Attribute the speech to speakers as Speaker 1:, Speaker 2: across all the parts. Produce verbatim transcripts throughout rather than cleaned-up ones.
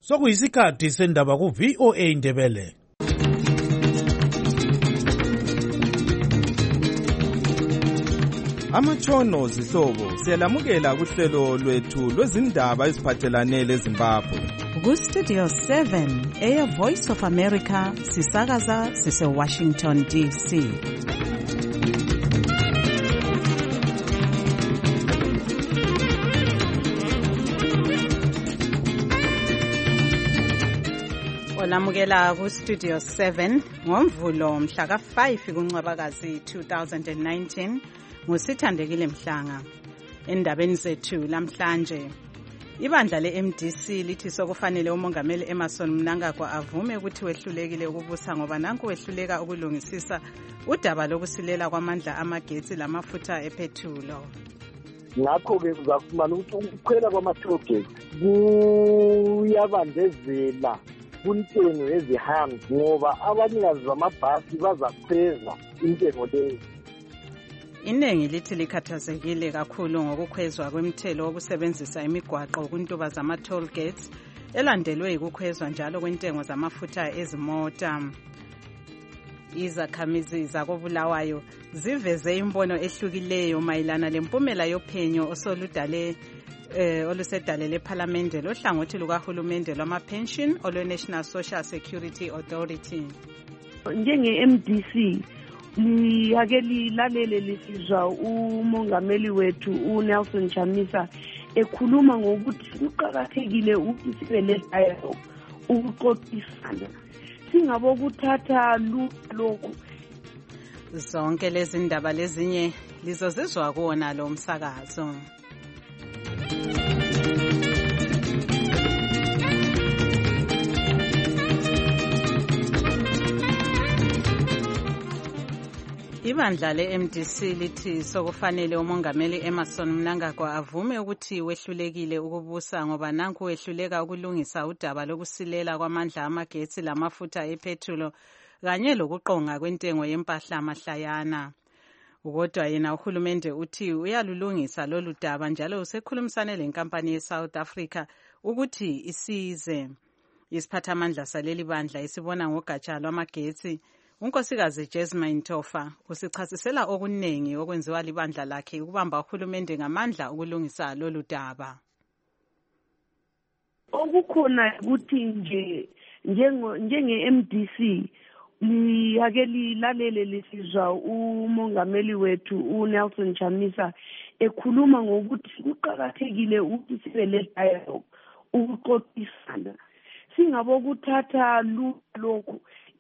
Speaker 1: Sokuyisikhathi sendaba ku V O A Indebele.
Speaker 2: Amatshono zihlobo siyalamukela kuhlelo lwethu lwezindaba eziphathelane leZimbabwe.
Speaker 3: Ku Studio seven eya Voice of America sisakaza sise Washington D C. Olamukela ku Studio seven ngomvulo mhla ka five kuNcwabakazi two thousand nineteen ngusithandekile Mhlanga. Endabeni zethu lamhlanje, ibandla le-M D C lithi sokufanele umongameli Emmerson Mnangagwa avume ukuthi wehlulekile ukubusa ngoba nanku wehluleka ukulungisisa udaba lokusilela kwamandla amagetsi lamafutha epethulo.
Speaker 4: Ngakho-ke uzafumana ukuthi ukukhwela kwama-tollgate kuyabandezela kuntengo yezihambi ngoba abanikazi bamabhasi bazakhweza intengo leyo.
Speaker 3: Inengi lithi likhathazekile kakhulu ngokukhwezwa kwemithelo okusebenzisa imigwaqo kuntuba zama-toll gates elandelwe ukukhwezwa njalo kwentengo zamafutha ezimota. Izakhamizi zakoBulawayo ziveze imbono ehlukileyo mayelana lempumela yophenyo osoludale eh olusedale leParliament lohlangothi lukahulumende lwama-pension olwe-National Social Security Authority.
Speaker 5: Njenge-M D C liyake lilalele lisizwa umongameli wethu uNelson Chamisa ekhuluma ngokuthi kuqakathekile ukuthi sibe le-dialogue ukuxoxisana singabo kuthatha lokho.
Speaker 3: Zonke lezi ndaba lezinye lizozizwa kuona lo msakazo. Ibandla le-M D C lithi sokufanele umongameli Emmerson Mnangagwa avume ukuthi wehlulekile ukubusa ngoba nanku wehluleka ukulungisa udaba lokusilela kwamandla amagetsi lamafutha epethulo kanye lokuqonga kwentengo yempahla amahlayana. Kodwa yena uhulumende uthi uyalulungisa lolu daba njalo usekhulumisane lenkampani ye-South Africa ukuthi isize. Isiphathamandla saleli bandla isibona ngogatsha lwamagetsi unkosikazi Jasmine Tofa usichasisela okuningi okwenziwa libandla lakhe ukubamba uhulumende ngamandla ukulungisa lolu daba.
Speaker 5: Okukhona ukuthi nje njenge-M D C liyake lilalele lisizwa umongameli wethu uNelson Chamisa ekhuluma ngokuthi kuqakathekile ukuthi sibe le-dialogue ukuxoxisana singabo kuthatha lokho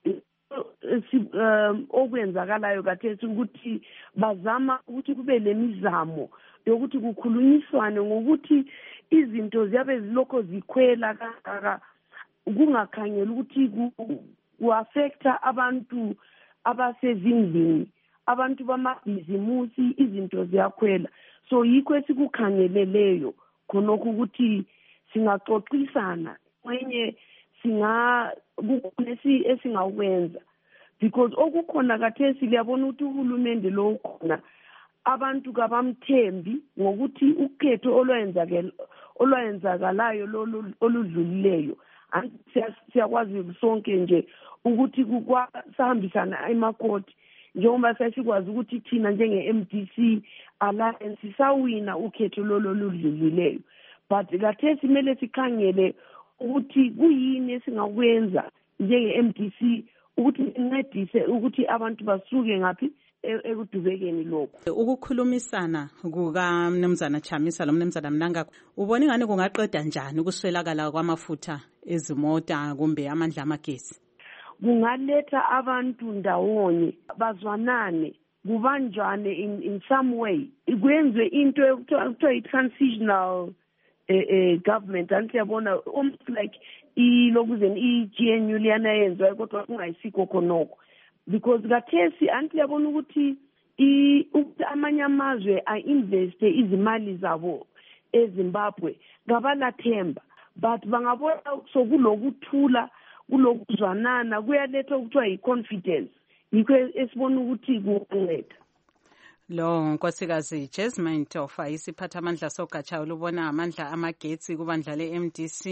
Speaker 5: um okwenzakalayo kathesi ukuthi bazama ukuthi kube nemizamo yokuthi kukhulunyiswane ngokuthi izinto ziyabe zilokho zikhwela kangaka kungakhangela ukuthi ku-affecta abantu abasezindlini abantu bamabhizimusi izinto ziyakhwela. So yikho esikukhangeleleyo khonokho ukuthi singaxoxisana kwenye singa kukhonesi esingakwenza because okukhona kathesi liyabona ukuthi uhulumende lo ukhona abantu kabamthembi ngokuthi ukhetho olwenzakala olwenzakalayo oludlulileyo siyakwazi sonke nje ukuthi kusahambisana emakoti njengoba sesikwazi ukuthi thina njenge-M D C alliance sawina ukhetho loludlulileyo but kathesi kumele sikhangele ukuthi kuyini esingakwenza njenge-M D C ukuthi incedise ukuthi abantu basuke ngapi ekudubekeni lokho.
Speaker 3: Ukukhulumisana kuka Mnumzana Chamisa lo Mnumzana Mnangagwa ubone ngani kungaqeda njani ukuswelakala kwamafutha ezimota kumbe amandla amagesi?
Speaker 5: Kungaletha abantu ndawonye bazwanane kubanjwane in, in some way kwenziwe into ekuthiwa i-transitional eh, eh, government anti yabona almost like ilokuzeni i-G N U liyana yenziwa kodwa kungayisikho khonoko because kathesi anti yabona ukuthi amanye amazwe a-investe izimali zabo eZimbabwe ngabalathemba but bangabona sokulokuthula kulokuzwanana kuyaletha ukuthiwa yi-confidence yikho esibona ukuthi kunganceda.
Speaker 3: Lo nkosikazi Jasmine Tofa isiphathamandla sogatsha olubona amandla amagetsi kubandla le-M D C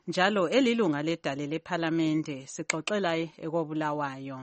Speaker 3: njalo elilunga ledale lephalamende. Sixoxela ekobulawayo.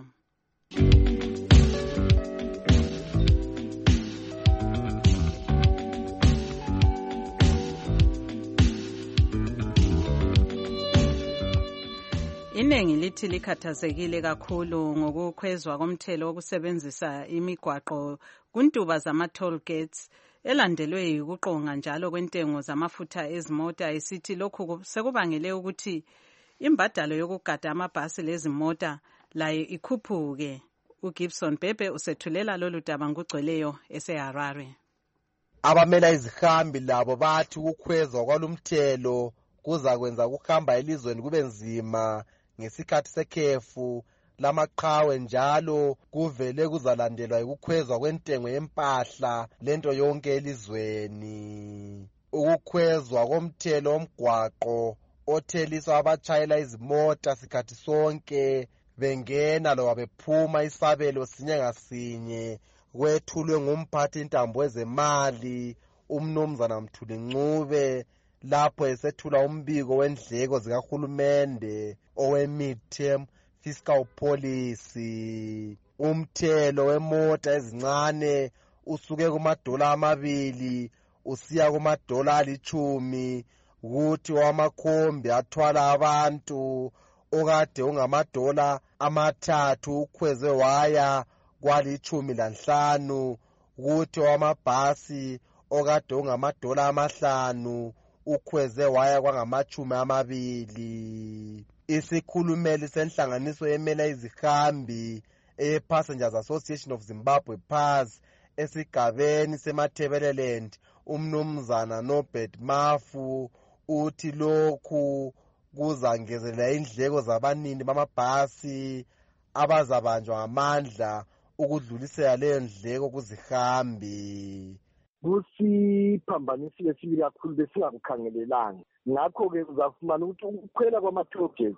Speaker 3: Iningi lithi likhathazekile kakhulu ngokukhwezwa komthelo wokusebenzisa imigwaqo kuntuba zama-toll gates elandelwe ukuqonga njalo kwentengo zamafutha ezimota. Isithi lokhu sekubangele ukuthi imbadalo yokugada amabhasi lezimota laye ikhuphuke. uGibson Bhebhe usethulela lolu daba ngugcweleyo eseHarare.
Speaker 6: Abamela izihambi labo bathi ukukhwezwa kwalumthelo kuza kwenza ukuhamba elizweni kube nzima ngesikhathi sekhefu lamaqhawe, njalo kuvele kuzalandelwa ukukhwezwa kwentengo yempahla lento yonke elizweni. Ukukhwezwa komthelo omgwaqo otheliswa abatshayela izimota sikhathi sonke bengena loba bephuma isabelo sinye ngasinye kwethulwe ngumphathi intambo ezemali uMnumzana Mthuli Ncube lapho esethula umbiko wendleko zikahulumende owe-mid-term fiscal policy. Umthelo wemota ezincane usuke kumadola amabili usiya kumadola alichumi, kuthi wamakhombi athwala abantu okade ungamadola amathathu ukhwezwe waya kwalichumi lanhlanu, kuthi wamabhasi okade ungamadola amahlanu ukhweze waya kwangamachumi amabili. Isikhulumeli senhlanganiso emela izihambi e-Passengers Association of Zimbabwe P A Z esigabeni seMathebeleland uMnumzana Norbert Mafu uthi lokhu kuzangezelela indleko zabanini bamabhasi abazabanjwa ngamandla ukudlulisela leyo ndleko kuzihambi.
Speaker 4: Kusiphambanisile sibili kakhulu besingakukhangelelanga. Ngakho-ke uzafumana ukuthi ukukhwela kwama-toll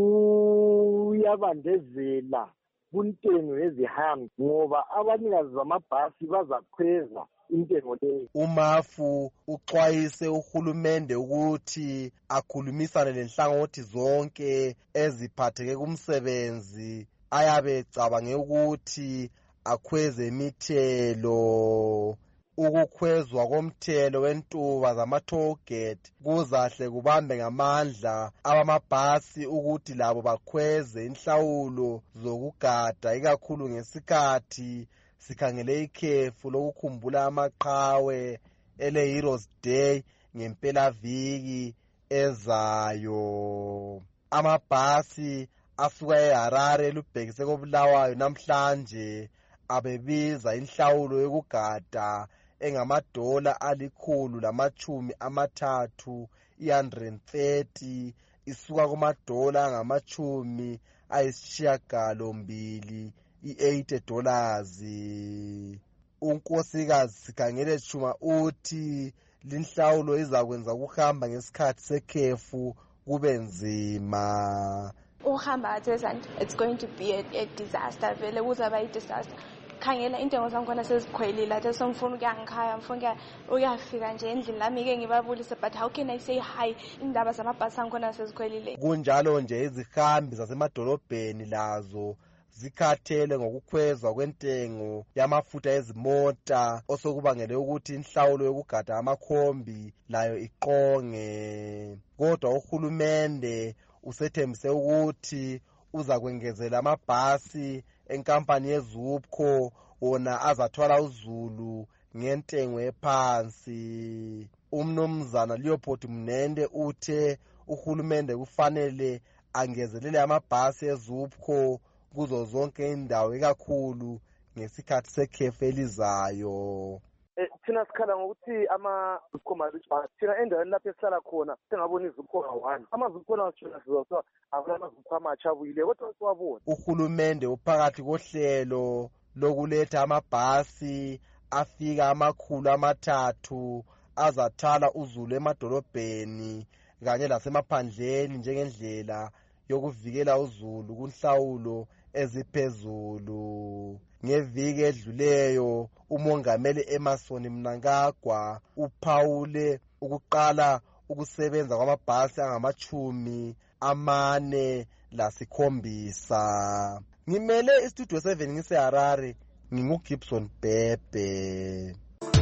Speaker 4: kuyabandezela kuntengo yezihambi ngoba abanikazi bamabhasi bazakhweza intengo leyo.
Speaker 6: uMafu uxwayise uhulumende ukuthi akhulumisane lenhlangothi zonke eziphatheke kumsebenzi ayabe ecabange ukuthi akhweze imithelo. Ukukhwezwa komthelo wentuba zama-toll gate kuzahle kubambe ngamandla abamabhasi ukuthi labo bakhweze inhlawulo zokugada, ikakhulu ngesikhathi sikhangele ikhefu lokukhumbula amaqhawe ele-Heroes Day ngempelaviki ezayo. Amabhasi asuka eHarare elubhekise koBulawayo namhlanje abebiza inhlawulo yokugada engamadola alikhulu lamachumi amathathu one hundred thirty isuka kumadola angamachumi ayisishiyagalombili i-eighty dollars. Unkosikazi Sikhangele Chuma uthi linhlawulo izakwenza ukuhamba ngesikhathi sekhefu kube nzima.
Speaker 7: Uhamba athezanti it's going to be a, a disaster, vele kuzaba i-disaster. Khangela intengo zangikhona sezikhwelile athe somfuna ukuyangikhaya mfuna uyafika nje endlini lami ke ngibabulise, but how can I say hi indaba zamabhasi angikhona sezikhwelile. Kunjalo
Speaker 6: nje izihambi zasemadolobheni lazo zikhathele ngokukhwezwa kwentengo yamafutha ezimota osokubangele ukuthi inhlawulo yokugada amakhombi layo iqonge. Kodwa uhulumende usethembise ukuthi uza kwengezela amabhasi enkampani yeZupco wona azathwala uzulu ngentengo ephansi. Umnumzana Leopold Mnende uthe uhulumende kufanele angezelele amabhasi eZupco kuzo zonke indawo ikakhulu ngesikhathi sekhefu elizayo.
Speaker 4: Thina sikhala ngokuthi ama-commercial thina endaweni lapho esihlala khona singabona izupho kawane. Amazupho nasithina sizothiwa akunamazupho amatsha abuyile kodwa siwabona.
Speaker 6: Uhulumende uphakathi kohlelo lokuletha amabhasi afika amakhulu amathathu azathwala uzulu emadolobheni kanye lasemaphandleni njengendlela yokuvikela uzulu kunhlawulo eziphezulu. Ngeviki edluleyo umongameli Emmerson Mnangagwa uphawule ukuqala ukusebenza kwamabhasi angamachumi amane lasikhombisa. Ngimele istudio seven ngiseHarare, nginguGibson Bebe.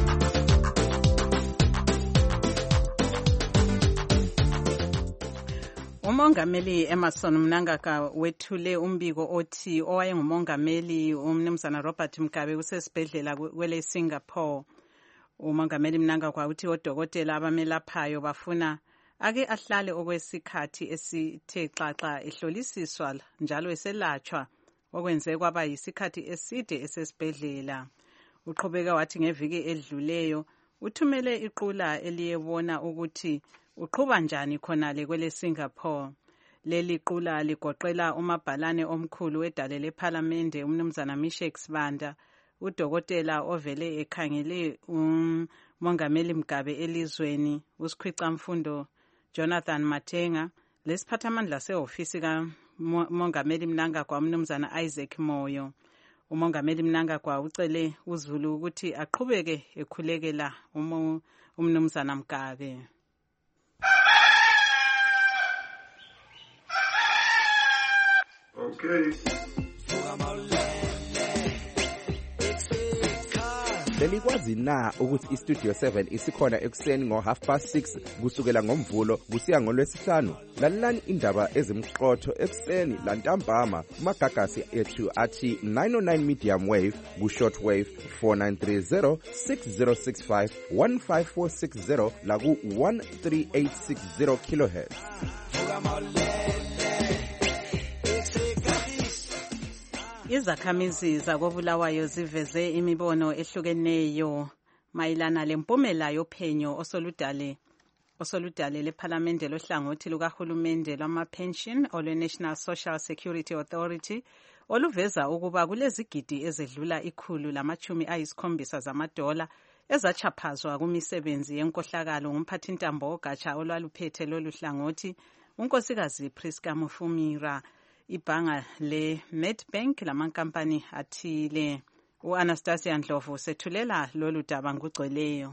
Speaker 3: Umongameli Emmerson Mnangagwa wethule umbiko othi owayengumongameli umnumzana Robert Mugabe usesibhedlela kwele Singapore. Umongameli Mnangagwa uthi odokotela abamelaphayo bafuna ake ahlale okwesikhathi esithe xaxa ehlolisiswa njalo eselatshwa okwenze kwaba yisikhathi eside esesibhedlela. Uqhubeka wathi ngeviki edluleyo uthumele iqula eliyebona ukuthi uqhuba njani khonale kwele Singapore. Leli qula ligoqela umabhalane omkhulu wedale lePhalamende umnumzana Mishek Sibanda, udokotela ovele ekhangele umongameli Mugabe elizweni uSikhwicamfundo Jonathan Matenga, lesiphathamandla seofisi kamongameli Mnangagwa umnumzana Isaac Moyo. Umongameli Mnangagwa ucele uZulu ukuthi aqhubeke ekhulekela umnumzana Mugabe.
Speaker 8: Okay.
Speaker 2: Belikwazi na ukuthi iStudio seven isikhona ekuseni ngo half past six kusukela ngomvulo kusiya ngolwesihlanu? Lalelani indaba ezimqotho ekuseni lantambama kumagagasi ethu athi nine oh nine medium wave ku short wave four nine three zero six zero six five one five four six zero la ku one three eight six zero kilohertz.
Speaker 3: Izakhamizi zakoBulawayo ziveze imibono ehlukeneyo mayilana lempumela yophenyo osoludale osoludale lePhalamende lohlangothi lukahulumende lwama-pension olwe-National Social Security Authority oluveza ukuba kulezigidi ezedlula ikhulu lamachumi ayisikhombisa zamadola ezachaphazwa kumisebenzi yenkohlakalo ngumphathintambo ogatsha olwaluphethe lolu hlangothi unkosikazi Priska Mufumira. Ibhanga le Nedbank lamankampani athile. U-Anastasia Ndlovu sethulela lolu daba ngugcweleyo.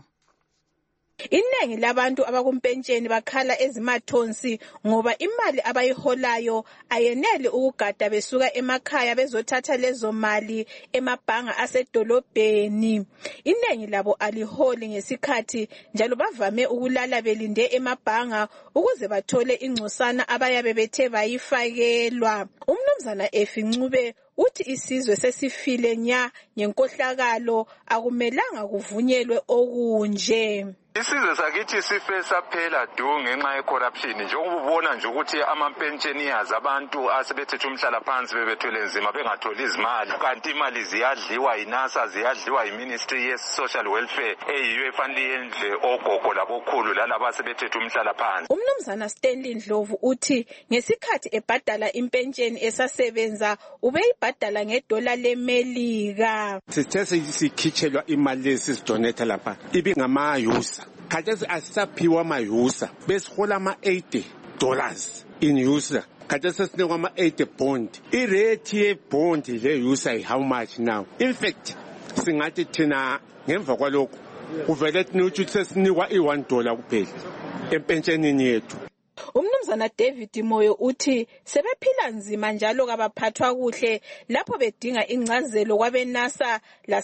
Speaker 9: Iningi labantu abakumpentsheni bakhala ezimathonsi ngoba imali abayiholayo ayenele ukugada besuka emakhaya bezothatha lezo mali emabhanga asedolobheni. Iningi labo aliholi ngesikhathi njalo bavame ukulala belinde emabhanga ukuze bathole ingcosana abayabe bethe bayifakelwa. Umnumzana Efincube uthi isizwe sesifile nya ngenkohlakalo akumelanga kuvunyelwe okunje.
Speaker 8: Isizwe sakithi sife saphela du ngenxa yecorruption njengoba ubona nje ukuthi ama-pensioners abantu asebethethe umhlala phansi bebethwele nzima bengatholi izimali kanti imali ziyadliwa yiNASA ziyadliwa yiMinistry ye-Social Welfare eyiyo efanele yendle ogogo labokhulu lalabo asebethethe umhlala phansi.
Speaker 9: Umnumzana Stanley Ndlovu uthi ngesikhathi ebhadala impentsheni esasebenza ubeyibhadala ngedola leMelika.
Speaker 10: Sithe sikhitshelwa imali lezi sidonate lapha ibingamayusa. Khathesi asisaphiwa amayusa besihola ama-eighty dollars in user. Khathesi sinikwa ama-eighty bond. I-rate ye-bond le-user i-how much now? In fact, singathi thina ngemva kwalokho kuvele ukuthi sesinikwa i-one dollar kuphela empentshenini yethu.
Speaker 9: Umnumzana David Moyo uthi sebephila nzima njalo kabaphathwa kuhle lapho bedinga ingcazelo kwabeNASA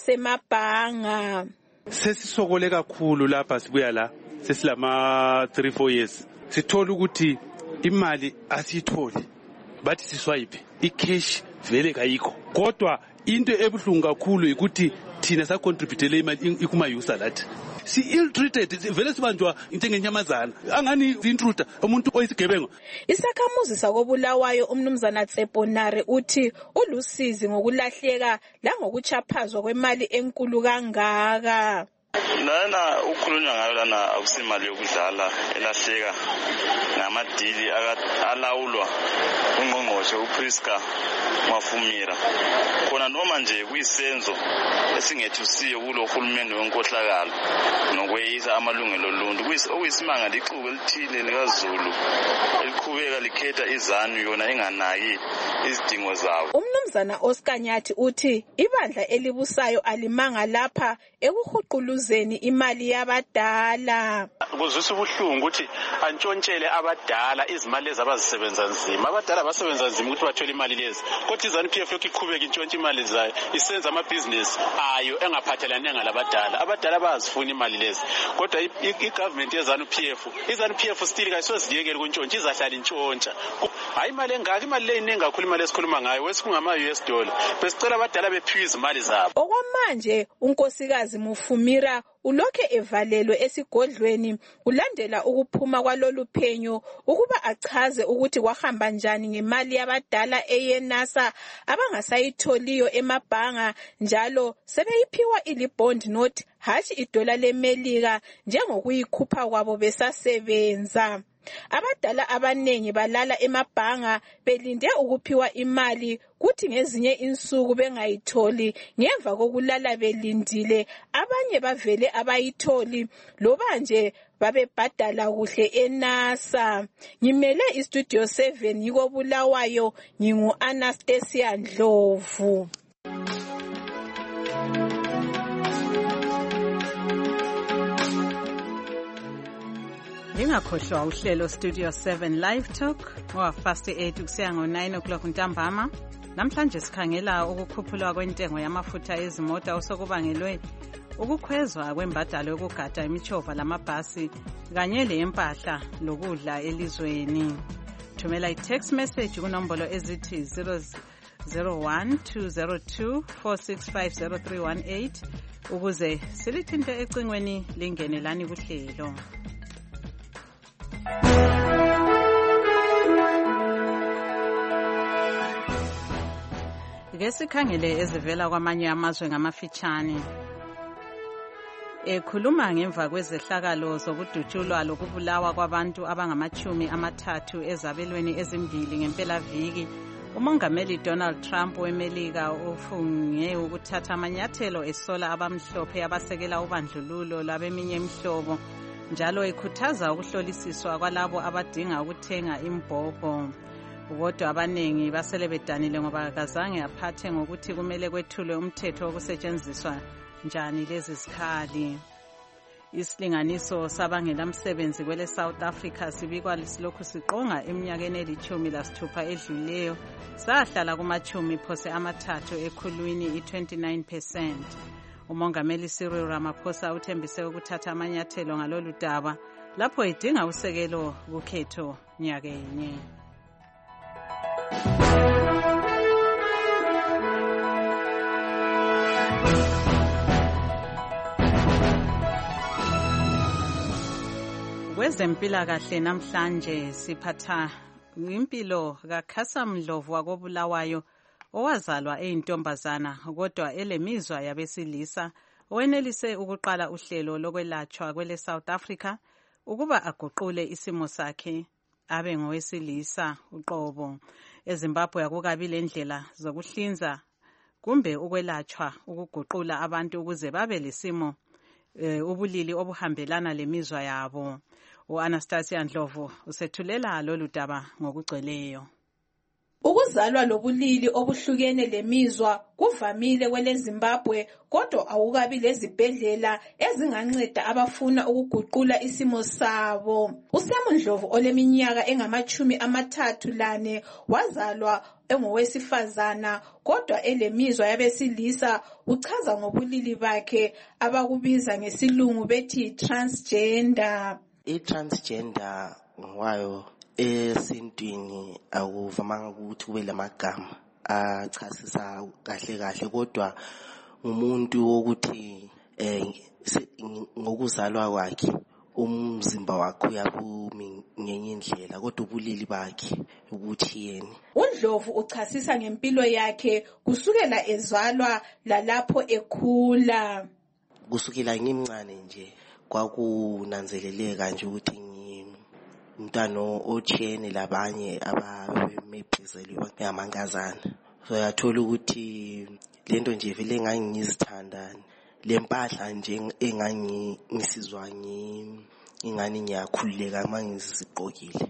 Speaker 9: lasemabhanga.
Speaker 11: Sesisokole kakhulu lapha sibuya la sesilama three four years sithola ukuthi imali asiyitholi bathi siswipe icash vele kayikho kodwa into ebuhlungu kakhulu ukuthi thina sa contributele imali ikuma user lathi si ill treated vele sibanjwa into engenyamazana angani intruder umuntu oyisigebengo.
Speaker 9: Isakhamuzi sakoBulawayo umnumzana Tsebonare uthi ulusizi ngokulahleka la ngokuchaphazwa kwemali enkulu kangaka.
Speaker 12: Lana ukhulunywa ngayo lana akusimali yokudlala elahleka ngamadili alawulwa ungqongqoshe uPriska Mafumira. Khona noma nje kuyisenzo esingethusiyo kulo hulumende wenkohlakalo nokweyisa amalungelo oluntu okuyisimanga lixuku elithile likaZulu eliqhubeka likhetha izanu yona enganaki izidingo zabo.
Speaker 9: Umnumzana Oscar Nyathi uthi ibandla elibusayo alimanga lapha ekuhuquluzeni imali yabadala.
Speaker 11: Kuzwisa ubuhlungu ukuthi antshontshele abadala izimali lezi abazisebenza nzima. Abadala basebenza nzima ukuthi bathole imali lezi. Kodwa izanu P F lokhu iqhubeka intshontsha imali zayo isenza amabhizinisi ayo engaphathelane ngalabadala. Abadala bayazifuna imali lezi. Kodwa i-government yezanu P F, izanu P F still kayisoziyekela ukuntshontsha, izahlala intshontsha. Hayi imali engaka, imali le iningi kakhulu imali esikhuluma ngayo wesingama U S dollar. Besicela abadala bephiwe izimali zabo.
Speaker 9: Okwamanje unkosikazi Mufumira ulokhe evalelwe esigodlweni ulandela ukuphuma kwalolu phenyo ukuba achaze ukuthi kwahamba njani ngemali yabadala eyenasa abangasayitholiyo emabhanga, njalo sebeyiphiwa ilibond note hathi idola lemelika njengokuyikhupha kwabo besasebenza. Abadala abanengi balala emabhanga belinde ukuphiwa imali, kuthi ngezinye insuku bengayitholi ngemva kokulala belindile. Abanye bavele abayitholi loba nje babebhadala kuhle eNASA. Ngimele iStudio seven yiko Bulawayo, ngingu Anastasia Ndlovu.
Speaker 3: Ingakhohlwa uhlelo Studio seven Live Talk ngoba fast eight kusiya ngo nine o'clock ntambama. Namhlanje sikhangela ukukhuphulwa kwentengo yamafutha ezimota osokubangelwe ukukhwezwa kwembadalo yokugada imichova lamabhasi kanye lempahla lokudla elizweni. Thumela i-text message kunombolo ezithi zero one two zero two four six five zero three one eight ukuze silithinte ecingweni lingenelani kuhlelo. Ngesikhangele ezivela kwamanye amazwe ngamafitshane. Ekhuluma ngemva kwezehlakalo zokudutshulwa lokubulawa kwabantu abangamachumi amathathu ezabelweni ezimbili ngempelaviki, umongameli Donald Trump weMelika ufunge ukuthatha amanyathelo esola abamhlophe abasekela ubandlululo labeminye imihlobo, njalo ekhuthaza ukuhlolisiswa kwalabo abadinga ukuthenga imbhobho. Kodwa abanengi basele bedanile ngoba kazange aphathe ngokuthi kumele kwethulwe umthetho wokusetshenziswa njani lezi zikhali. Isilinganiso sabangela msebenzi kwele South Africa sibikwa silokhu siqonga eminyakeni elithumi lasithupha edluleyo, sahlala kumachumi phose amathathu ekhulwini i-twenty-nine percent. Umongameli Cyril Ramaphosa uthembise ukuthatha amanyathelo ngalolu daba lapho idinga usekelo kukhetho nyakenye. Kwezempilakahle namhlanje siphatha impilo kaKhasa Mdlovu wakobulawayo owazalwa eyintombazana kodwa elemizwa yabesilisa, owenelise ukuqala uhlelo lokwelatshwa kwele South Africa ukuba aguqule isimo sakhe abe ngowesilisa uqobo. EZimbabwe akukabi lendlela zokuhlinza kumbe ukwelatshwa ukuguqula abantu ukuze babe lesimo e, ubulili obuhambelana lemizwa yabo. U-Anastasia Ndlovu usethulela lolu daba ngokugcweleyo.
Speaker 9: Ukuzalwa lobulili obuhlukene lemizwa kuvamile kwele Zimbabwe, kodwa awukabi lezibhedlela ezinganceda abafuna ukuguqula isimo sabo. uSam Ndlovu oleminyaka engamachumi amathathu lane wazalwa engowesifazana kodwa elemizwa yabesilisa. Uchaza ngobulili bakhe abakubiza ngesilungu bethi transgender.
Speaker 13: I-transgender ngwayo esintwini akuvamanga ukuthi kube lamagama achasisa kahle kahle, kodwa umuntu wokuthi eh ngokuzalwa kwakhe umzimba wakhe uyaphi ngenye indlela, kodwa ubulili bakhe ukuthi yena.
Speaker 9: uNdlovu uchasisa ngempilo yakhe kusukela ezalwa lalapho ekhula.
Speaker 13: Kusukela ngimncane nje kwakunanzeleleka nje ukuthi umntwana otshene labanye abamephizelwe ngamankazana. So yathola ukuthi lento nje vele engangizithanda, lempahla nje engangisizwa ngingani ngiyakhululeka mangizigqokile,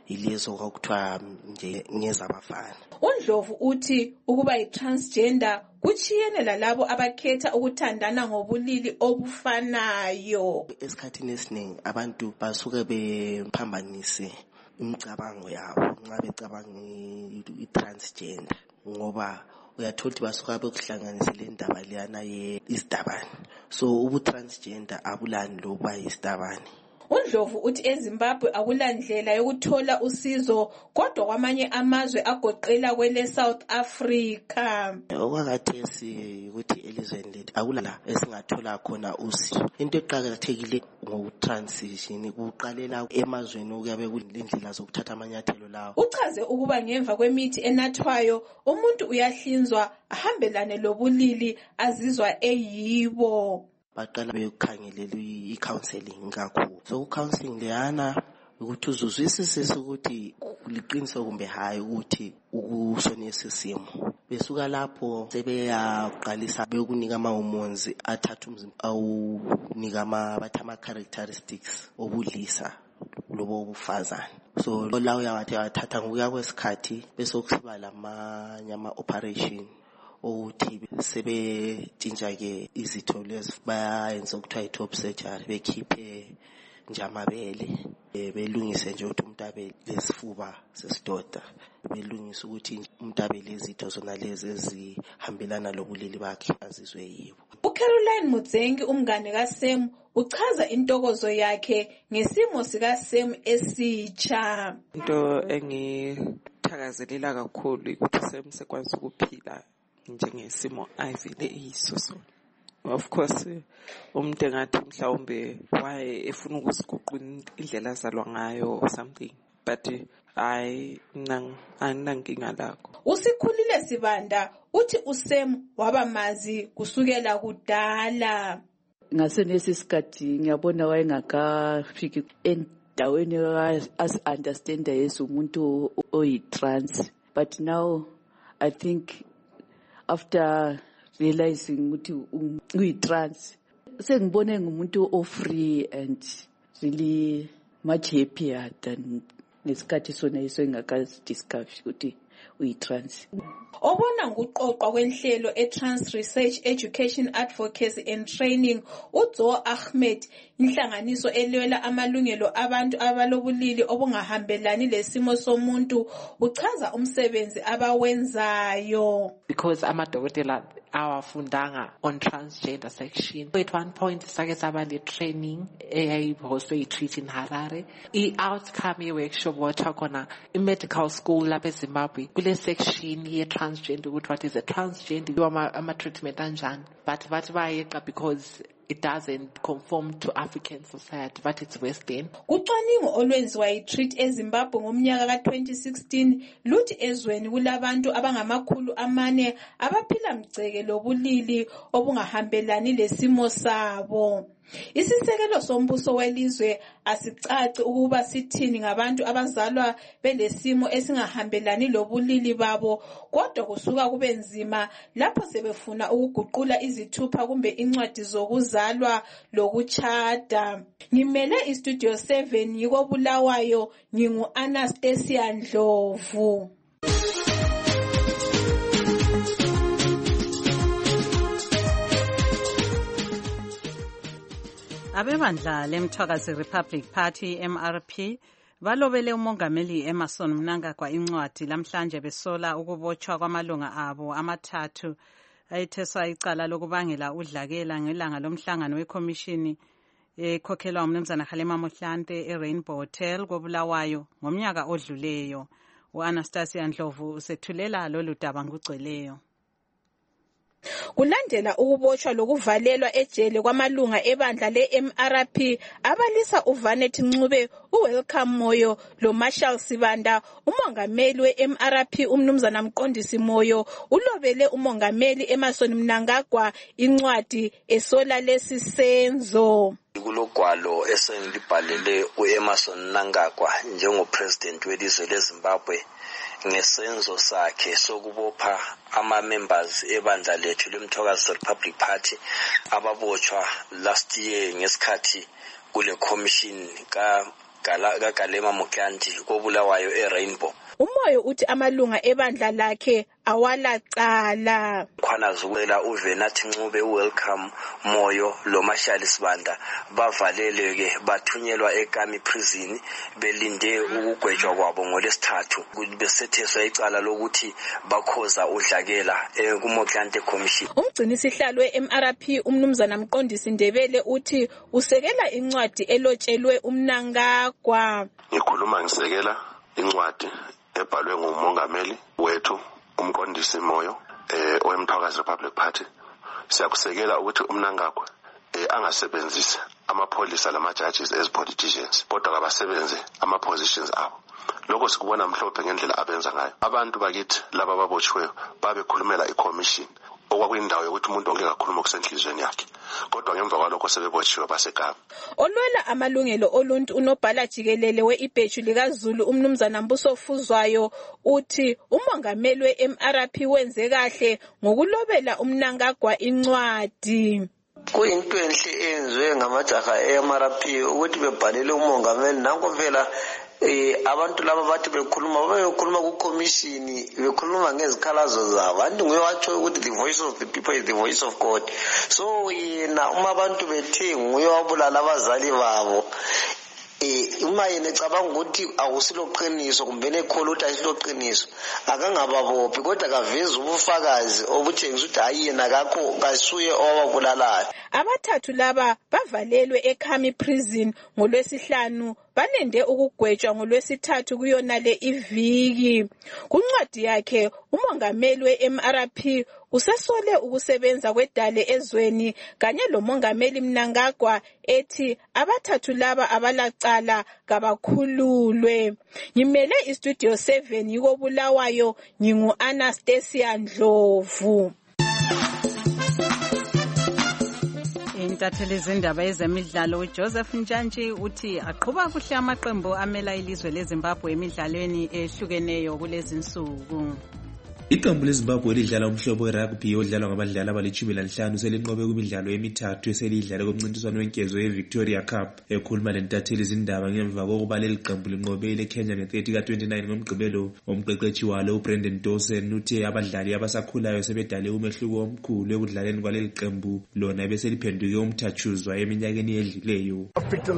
Speaker 13: ilezo kwakuthiwa nje ngezabafana.
Speaker 9: uNdlovu uthi ukuba yi-transgender kuchiyene lalabo abakhetha ukuthandana ngobulili obufanayo.
Speaker 13: Esikhathini esiningi abantu basuke bephambanise imicabango yabo nxa becabanga i-transgender ngoba uyathola ukuthi basuka bekuhlanganisa le ndaba liyana ye-isdabane. So ubu-transgender abulani loba yi-isdabane.
Speaker 9: uNdlovu uthi eZimbabwe akulandlela yokuthola usizo kodwa kwamanye amazwe agoqela kwele South Africa.
Speaker 13: Okwakathesi ukuthi elizweni lethu akulala esingathola khona usizo. Into eqhakathekile ngokutransition kuqalela emazweni okuyabe kulendlela zokuthatha amanyathelo lawo.
Speaker 9: Uchaze ukuba ngemva kwemithi enathwayo umuntu uyahlinzwa ahambelane lobulili azizwa eyibo.
Speaker 13: Baqala bekukhangelela i-counseling kakhulu. So counseling leyana ukuthi uzuzwisise ukuthi liqiniso kumbe hayi ukuthi ukusonesa isimo. Besuka lapho sebeyaqalisa bekunika ama hormones athatha umzimba awunika ama bathi ama characteristics obudlisa lobo bufazana. So la uyawathi athatha ngokuya kwesikhathi bese kusiba lamanye ama operation ukuthi sebetshintsha ke izitho lezi bayenza ukuthiwa i-top surgery bekhiphe nje amabele belungise nje ukuthi umuntu abe lesifuba sesidoda belungise ukuthi umuntu abe lezitho zona lezi ezihambelana lobulili bakhe azizwe yibo.
Speaker 9: uCaroline Mudzengi umngane kaSem uchaza intokozo yakhe ngesimo sikaSem esitsha.
Speaker 14: Into engithakazelela kakhulu ukuthi Sem sekwazi ukuphila njengesimo ayivele eyiso sona. Of course umuntu engathi mhlawumbe waye efuna ukuziguqula indlela azalwa ngayo or something, but I nang anankinga lakho.
Speaker 9: Usikhulile Sibanda uthi uSem wabamazi kusukela kudala.
Speaker 15: Ngasenesi isikhathi ngiyabona wayengakafiki endaweni as understand yesu umuntu oyi-trans, but now I think after realizing ukuthi uyi-trans sengibone ngumuntu o-free and really much happier than nesikhathi sona yiso engakazi-discover ukuthi uyi-trans.
Speaker 9: Obona nguqoqwa kwenhlelo e-Trans Research Education Advocacy and Training uZo Ahmed inhlanganiso elwela amalungelo abantu abalobulili obungahambelani lesimo somuntu uchaza umsebenzi abawenzayo.
Speaker 16: Because amadokotela awafundanga on transgender section. At one point sake saba le training eyayihostwe i-treat in Harare. I-outcome ye-workshop watha khona i-medical school lapha eZimbabwe kule section ye-transgender ukuthi what is a transgender ama-treatment anjani, but bathi bayeqa because it doesn't conform to African society, but it's Western.
Speaker 9: Kucwaningo olwenziwa yi-Treat eZimbabwe ngomnyaka ka twenty sixteen luthi ezweni kulabantu abangamakhulu amane abaphila mgceke lobulili obungahambelani lesimo sabo. Isisekelo sombuso welizwe asicaci ukuba sithini ngabantu abazalwa belesimo esingahambelani lobulili babo, kodwa kusuka kube nzima lapho sebefuna ukuguqula izithupha kumbe incwadi zokuzalwa lokuchada. Ngimele iStudio seven yiko Bulawayo, ngingu Anastasia Ndlovu.
Speaker 3: Abebandla lemthwakazi Republic Party M R P balobele umongameli Emmerson Mnangagwa incwadi lamhlanje besola ukubotshwa kwamalunga abo amathathu ayetheswa icala lokubangela udlakela ngelanga lomhlangano wekhomishini ekhokhelwa umnumzana Kgalema Mohlante eRainbow Hotel koBulawayo ngomnyaka odluleyo. uAnastasia Ndlovu usethulela lolu daba ngokugcweleyo.
Speaker 9: Kulandela ukubotshwa lokuvalelwa ejele kwamalunga ebandla le-M R P abalisa uVanet Ncube, uWelcome Moyo loMarshall Sibanda, umongameli we-M R P umnumzana Mqondisi Moyo ulobele umongameli Emmerson Mnangagwa incwadi esola lesi senzo.
Speaker 17: Kulogwalo esengilibhalele uEmmerson Mnangagwa njengopresident welizwe leZimbabwe ngesenzo sakhe sokubopha ama-members ebandla lethu lemthwakazi Republic Party ababotshwa last year ngesikhathi kule commission ka kaGalema Mokyanti kobulawayo eRainbow.
Speaker 9: Umoyo uthi amalunga ebandla lakhe awalacala.
Speaker 17: Khona zukwela uVenathi Ncube uWelcome Moyo lo Marshal Sibanda bavaleleke bathunyelwa eKami prison belinde ukugwetshwa kwabo ngolesithathu besetheswa icala lokuthi bakhoza udlakela kuMoklante Commission.
Speaker 9: Umgcinisihlalo we-M R P umnumzana Mqondisi Ndebele uthi usekela incwadi elotshelwe uMnangagwa.
Speaker 18: Ngikhuluma ngisekela incwadi ebhalwe ngumongameli wethu uMqondisi Moyo eh oweMthwakazi Republic Party. Siyakusekela ukuthi uMnangagwa eh angasebenzisi amapholisa lama-judges as politicians kodwa kabasebenze ama-positions abo. Lokho sikubona mhlophe ngendlela abenza ngayo. Abantu bakithi laba babotshiweyo babekhulumela i-commission okwakuyindawo yokuthi umuntu ongeke akhuluma okusenhlizweni yakhe kodwa ngemva kwalokho sebebotshiwe baseGama.
Speaker 9: Olwela amalungelo oluntu unobhala jikelele we-ibheju likaZulu umnumzana Mbuso Fuzwayo uthi umongameli we-M R P wenze kahle ngokulobela uMnangagwa incwadi.
Speaker 19: Kuyinto enhle eyenziwe ngamajaha e-M R P ukuthi bebhalele umongameli nanko vela eh abantu laba bathi bekhuluma bayokhuluma ku commission bekhuluma ngezikhalazo zabo anti nguye watsho ukuthi the voice of the people is the voice of God. So yena uma abantu bethe nguye wabulala abazali babo eh uma yena ecabanga ukuthi awusiloqiniso kumbe nekholo ukuthi ayisiloqiniso akangababophi kodwa kaveza ubufakazi obutshengisa ukuthi hayi yena kakho kasuye owabulalayo.
Speaker 9: Abathathu laba bavalelwe eKami prison ngolwesihlanu balende ukugwetshwa ngolwesithathu kuyona le iviki. Kuncwadi yakhe umongameli we-M R P usesole ukusebenza kwedale ezweni kanye lomongameli Mnangagwa ethi abathathu laba abalacala kabakhululwe. Ngimele istudio seven yiko Bulawayo ngingu Anastasia Ndlovu.
Speaker 3: Intatheli izindaba ezemidlalo uJoseph Njantshi uthi aqhuba kuhle amaqembu amela ilizwe leZimbabwe emidlalweni ehlukeneyo kulezi insuku.
Speaker 20: Iqembu leZimbabwe lidlala umhlobo werugby odlalwa ngabadlali abalitshumi lanhlanu selinqobe kwimidlalo emithathu eselidlala kumncintiswano wenkezo yeVictoria Cup. Ekhuluma lentatheli izindaba ngemva kokuba leli qembu linqobele eKenya nge-thirty ka twenty-nine ngomgqibelo, umqeqeshi walo uBrendan Dawson uthe abadlali abasakhulayo sebedale umehluko omkhulu ekudlaleni kwaleli qembu lona beseliphenduke umthatshuzwa eminyakeni edluleyo.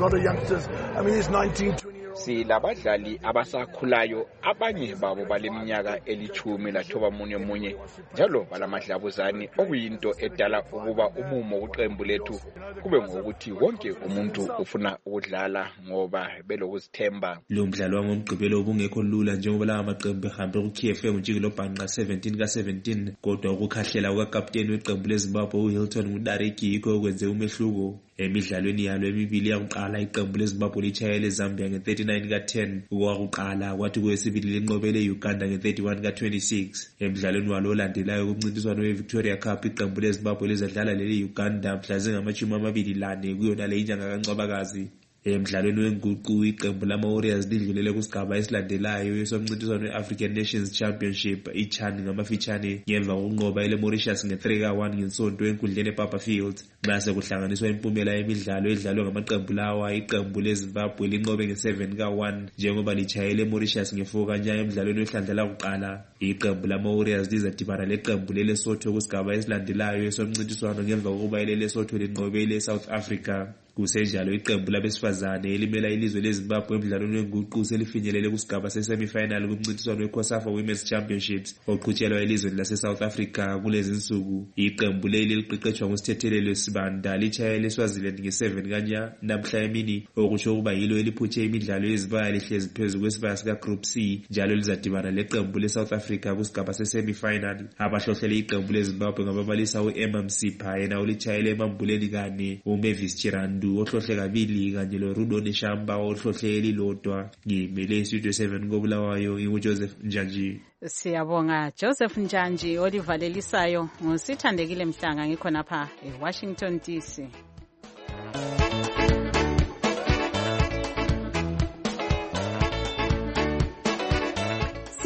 Speaker 21: Silabadlali abasakhulayo abanye babo baleminyaka elithumi lathoba munye munye njalo balamadlabuzane okuyinto edala ukuba umumo kuqembu lethu kube ngokuthi wonke umuntu ufuna ukudlala ngoba belokuzithemba.
Speaker 20: Lo mdlalo wangomgqibelo ubungekho lula njengoba lawa maqembu ehambe ku K F M njikilo bhanqa seventeen ka seventeen kodwa ukukhahlela kukapteni weqembu leZimbabwe uHilton Mudariki yikho okwenze umehluko. Emidlalweni yalo emibili yakuqala iqembu leZimbabwe litshayele eZambia nge-thirty-nine ka ten okwakuqala kwathi kwesibili linqobele Uganda nge-thirty-one ka twenty-six. Emidlalweni walo olandelayo kumncintiswano weVictoria Cup iqembu leZimbabwe lizadlala leli Uganda mhla zingamashumi amabili lane kuyona le inyanga kaNcwabakazi. Emidlalweni wenguqu iqembu lama-Warriors lidlulele kusigaba esilandelayo esomncintiswano we-African Nations Championship iCHAN ngamafitshane ngemva kokunqoba eleMauritius nge-three ka one ngesonto enkundleni ePapa Field. Base kuhlanganiswa impumela yemidlalo edlalwe ngamaqembu lawa iqembu leZimbabwe linqobe nge-seven ka one njengoba litshayele eMauritius nge-four kanyana emidlalweni wehlandla lakuqala. Iqembu lama-Warriors lizadibana leqembu leLesotho kusigaba esilandelayo esomncintiswano ngemva kokuba iLesotho linqobe ile-South Africa. Kusenjalo iqembu labesifazane elimela ilizwe leZimbabwe emidlalweni wenguqu selifinyelele kusigaba se-semi-final kumncintiswano weCOSAFA Women's Championships oqhutshelwa elizweni lase-South Africa kulezi insuku. Iqembu leli liqeqeshwa nguSithethelelwe Sibanda litshayele eSwaziland nge-seven kanya namhla emini okusho ukuba yilo eliphutshe imidlalo yezibaya lihlezi phezu kwesibaya sika-Group C njalo lizadibana leqembu le-South Africa kusigaba se-semi-final. Abahlohlele iqembu leZimbabwe ngababalisa u-Emma Msipha yena ulitshayele emambuleni kane, uMavis Chirandu ohlohle kabili kanye loRudo Neshamba ohlohle elilodwa. Ngimele iStudio seven koBulawayo inguJoseph Njantshi.
Speaker 3: Siyabonga Joseph Njantshi olivalelisayo ngosithandekile Mhlanga ngikhonapha eWashington D C.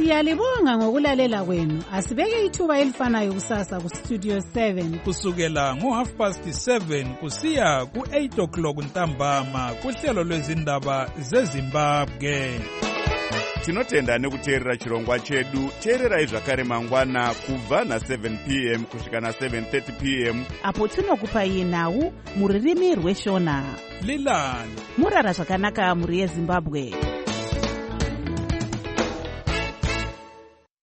Speaker 1: Siyalibonga ngokulalela kwenu. Asibeke ithuba elifanayo kusasa ku Studio seven
Speaker 22: kusukela ngo half past seven kusiya ku eight o'clock ntambama kuhlelo lwezindaba zeZimbabwe.
Speaker 23: Tinotenda nekuteerera chirongwa chedu. Teererai zvakare mangwana kubva na seven p m kusvika na seven thirty p m
Speaker 24: apo tinokupai nhau muririmi rweshona.
Speaker 22: Lilani
Speaker 24: murara zvakanaka muri yeZimbabwe.